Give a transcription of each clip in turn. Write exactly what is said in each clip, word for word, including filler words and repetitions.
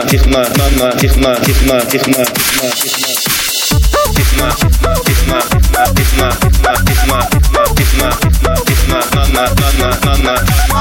тихна, на, тихна, тихна, тихна, тихна, тихна, тихна, тихна, тихна, тихна, тихна, на, на, на, на, на.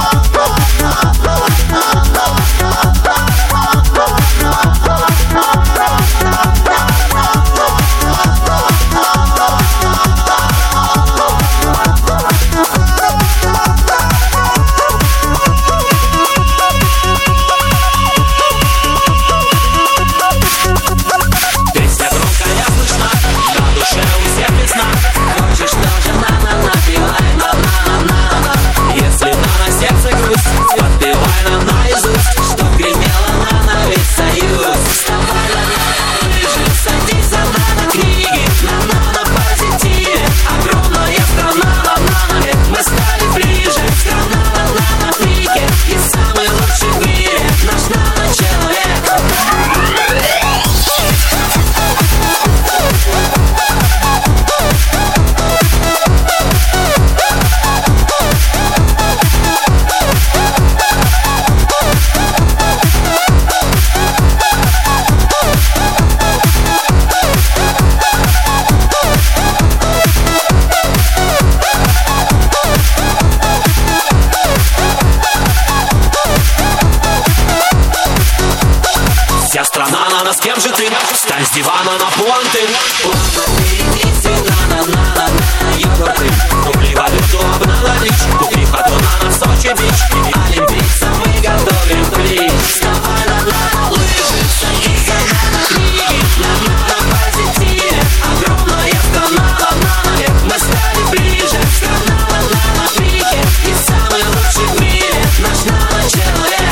Вся страна на нас, кем же ты? Встань с дивана на понты. Ладно, перенеси на-на-на-на-на йогурты. Купи валюту, обналичь. Купи ходу на нас Сочи бич. Олимпийцам мы готовим клич. Вставай на лыжи, садись на книги. На позитиве огромная страна. Мы стали ближе. Страна на пике. И самый лучший в мире наш нано-человек.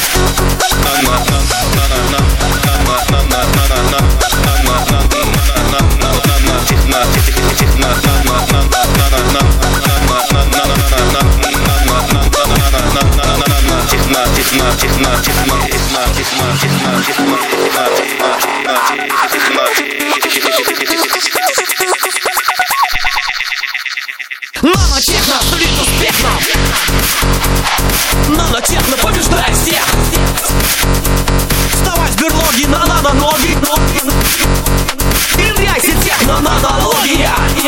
Нано-техно сулит успех нам. Нано-техно побеждает всех. Вставай с берлоги на нано-ноги. Внедряйся техно-нанология.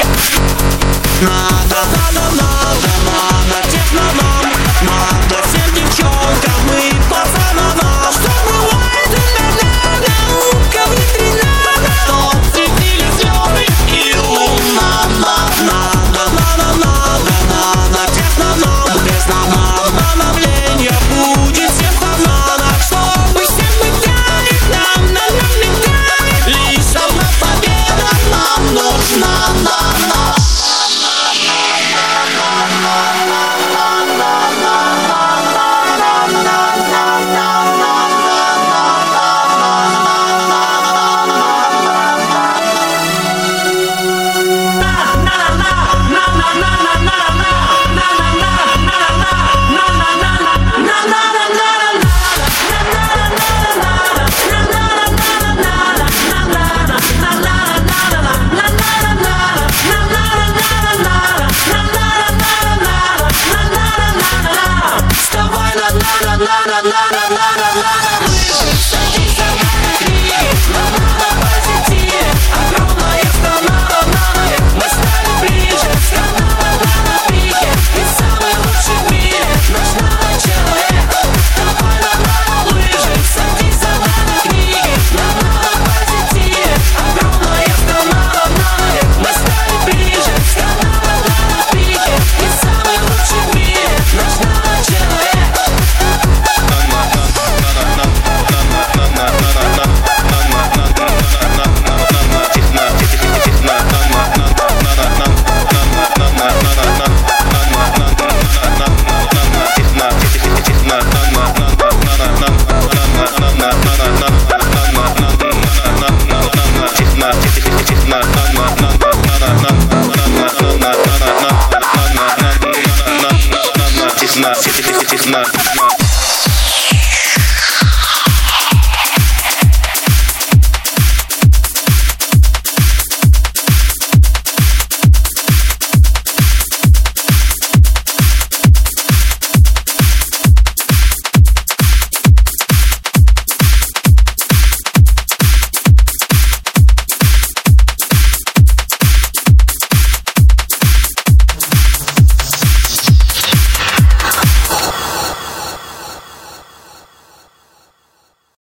Надо, надо, надо, нано-техно нам. Надо всем девчонкам и пацанам. Что бывает иногда, наука внедрена. Что светили звезды и луна. Надо, надо, надо, нано-техно нам. Без нано-обновления будет всем хана. Чтобы всем быть тянет, нам на нам летает. Лишь одна победа нам нужна. Тихна, тихна, тихна.